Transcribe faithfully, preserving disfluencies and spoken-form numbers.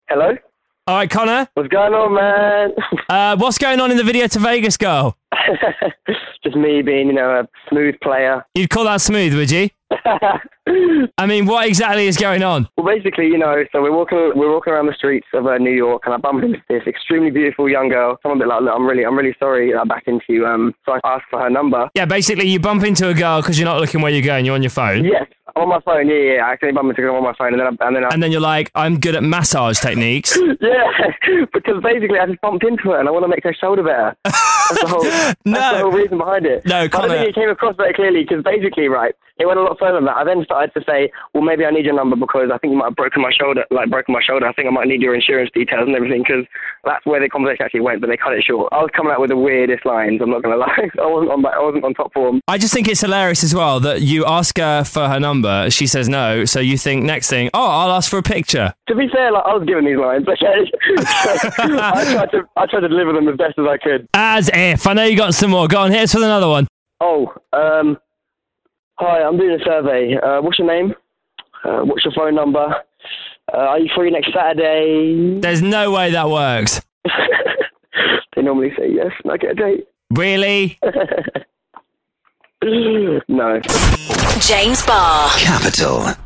Hello? All right, Connor. What's going on, man? uh, what's going on in the Video to Vegas girl? Just me being, you know, a smooth player. You'd call that smooth, would you? I mean, what exactly is going on? Well, basically, you know, so we're walking, we're walking around the streets of uh, New York, and I bumped into this extremely beautiful young girl. So I'm a bit like, look, I'm really, I'm really sorry I backed into you. Um, so I asked for her number. Yeah, basically, you bump into a girl because you're not looking where you're going. You're on your phone. Yes, I'm on my phone. Yeah, yeah. I accidentally bumped into her on my phone, and then, I, and then, I, and then you're like, I'm good at massage techniques. Yeah, because basically, I just bumped into her, and I want to make her shoulder better. That's the whole, that's no. the whole reason behind it. No, Connor. I don't think it came across very clearly because basically, right, it went a lot further than that. I then started to say, well, maybe I need your number because I think you might have broken my shoulder, like broken my shoulder. I think I might need your insurance details and everything because that's where the conversation actually went, but they cut it short. I was coming out with the weirdest lines, I'm not going to lie. I wasn't on I wasn't on top form. I just think it's hilarious as well that you ask her for her number, she says no, so you think next thing, oh, I'll ask for a picture. To be fair, like, I was given these lines, okay? I, tried to, I tried to deliver them as best as I could. As if. I know you got some more. Go on, hit us with another one. Oh, um, hi, I'm doing a survey. Uh, what's your name? Uh, what's your phone number? Uh, are you free next Saturday? There's no way that works. They normally say yes, and I get a date. Really? No. James Barr. Capital.